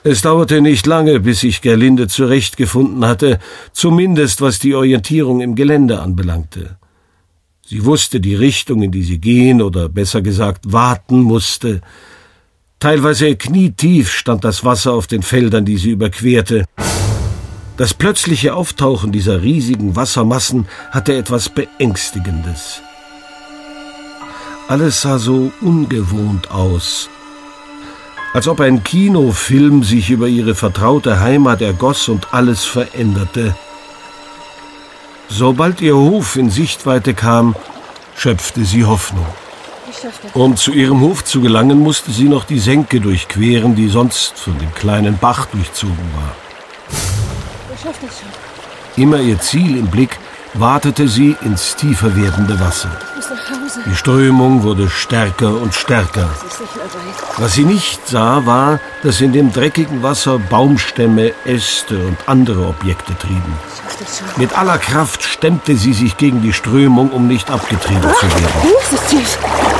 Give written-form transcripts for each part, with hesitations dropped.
Es dauerte nicht lange, bis sich Gerlinde zurechtgefunden hatte, zumindest was die Orientierung im Gelände anbelangte. Sie wusste die Richtung, in die sie gehen oder besser gesagt warten musste. Teilweise knietief stand das Wasser auf den Feldern, die sie überquerte. Das plötzliche Auftauchen dieser riesigen Wassermassen hatte etwas Beängstigendes. Alles sah so ungewohnt aus, als ob ein Kinofilm sich über ihre vertraute Heimat ergoss und alles veränderte. Sobald ihr Hof in Sichtweite kam, schöpfte sie Hoffnung. Um zu ihrem Hof zu gelangen, musste sie noch die Senke durchqueren, die sonst von dem kleinen Bach durchzogen war. Ich schaff das schon. Immer ihr Ziel im Blick, watete sie ins tiefer werdende Wasser. Ich muss nach Hause. Die Strömung wurde stärker und stärker. Das ist nicht mehr weit. Was sie nicht sah, war, dass in dem dreckigen Wasser Baumstämme, Äste und andere Objekte trieben. Ich schaff das schon. Mit aller Kraft stemmte sie sich gegen die Strömung, um nicht abgetrieben zu werden. Es ist tief.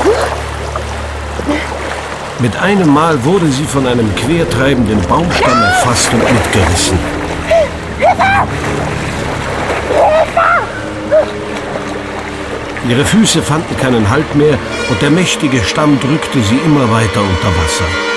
Mit einem Mal wurde sie von einem quertreibenden Baumstamm erfasst und mitgerissen. Ihre Füße fanden keinen Halt mehr und der mächtige Stamm drückte sie immer weiter unter Wasser.